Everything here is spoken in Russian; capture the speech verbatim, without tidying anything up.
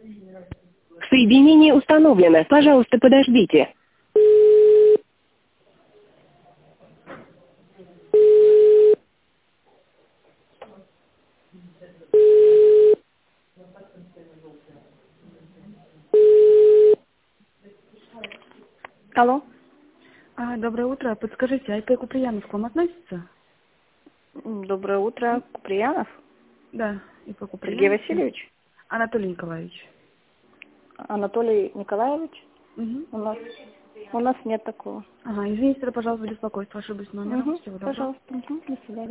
Соединение установлено. Пожалуйста, подождите. Алло. А, доброе утро. Подскажите, а ИП Куприянов к вам относится? Доброе утро, Куприянов. Да, ИП Сергей Куприянов. Васильевич. Анатолий Николаевич. Анатолий Николаевич. Угу. У нас, у нас нет такого. Ага, извините, тогда, пожалуйста, беспокойство, ошиблась номером. Угу, Всего доброго. пожалуйста. Угу, до свидания.